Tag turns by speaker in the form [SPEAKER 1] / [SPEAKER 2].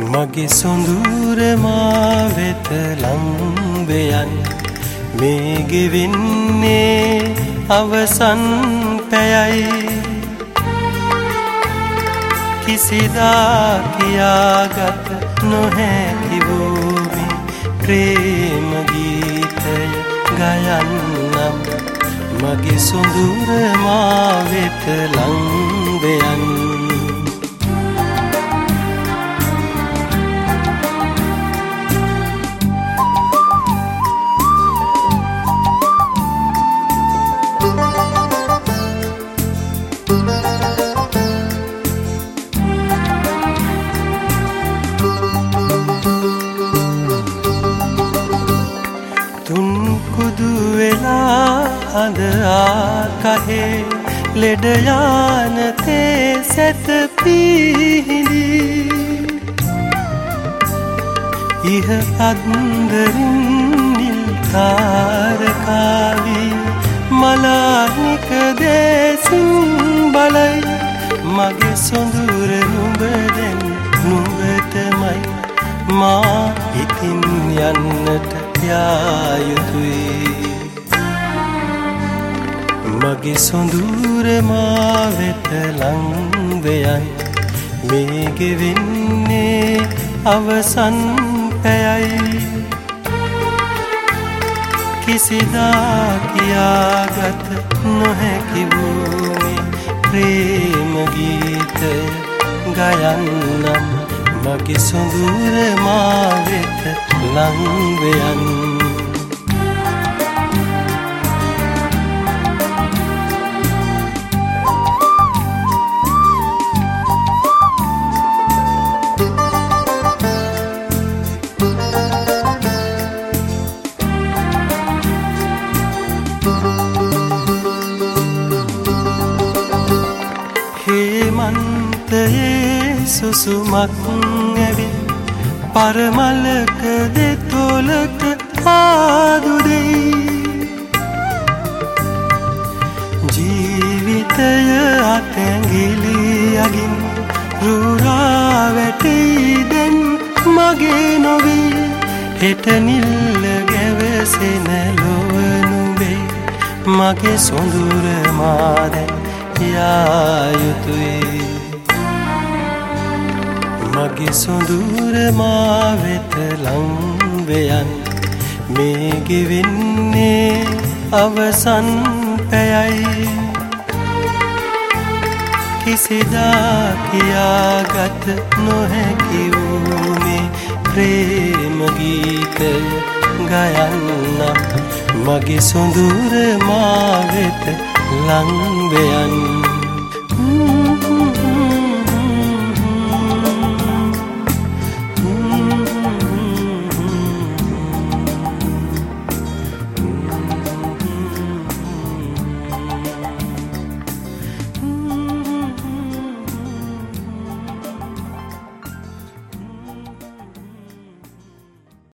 [SPEAKER 1] මගේ සොඳුර මා වෙත ලංවෙයන් මේ ගෙවෙන්නේ අවසන් පැයයි කිසිදා කියාගත නොහැකි වූ මේ ප්‍රේම ගීතය ගයන්නම් මගේ සොඳුර මා වෙත ලංවෙයන් අද ආකහේ ලෙඩ යාන තේ සැත පිහිඳි ඉහ අද්දරින් නිල් තාරකාවි මලානික දේසින් බලයි මගේ සොඳුර නුඹ දැන් නුඹටමයි මා ඉතින් යන්නට යා යුතුයි මගේ සොඳුර මා වෙත ලංවෙයන් මේ ගෙවෙන්නේ අවසන් පැයයි කිසිදා කියාගත නොහැකි වූ මේ ප්‍රේම ගීතය ගයන්නම් මගේ සොඳුර මා වෙත ලංවෙයන් හේමන්තයේ සුසුමක් ඇවිත් පරමලක දෙතොලක ආදු දෙයි ජීවිතය අතැඟිලි අගින් රුරා වැටෙයි දැන් මගේ නොවේ හෙට නිල්ල ගැවසෙන ලොව නුඹේ මගේ සොඳුර මා දැන් යා යුතුයි මගේ සොඳුර මා වෙත ලංවෙයන් මේ ගෙවෙන්නේ අවසන් පැයයි කිසිදා කියාගත නොහැකි වූ මේ ප්‍රේම ගීතය ගයන්නම් මගේ සොඳුර මා වෙත ලංවෙයන්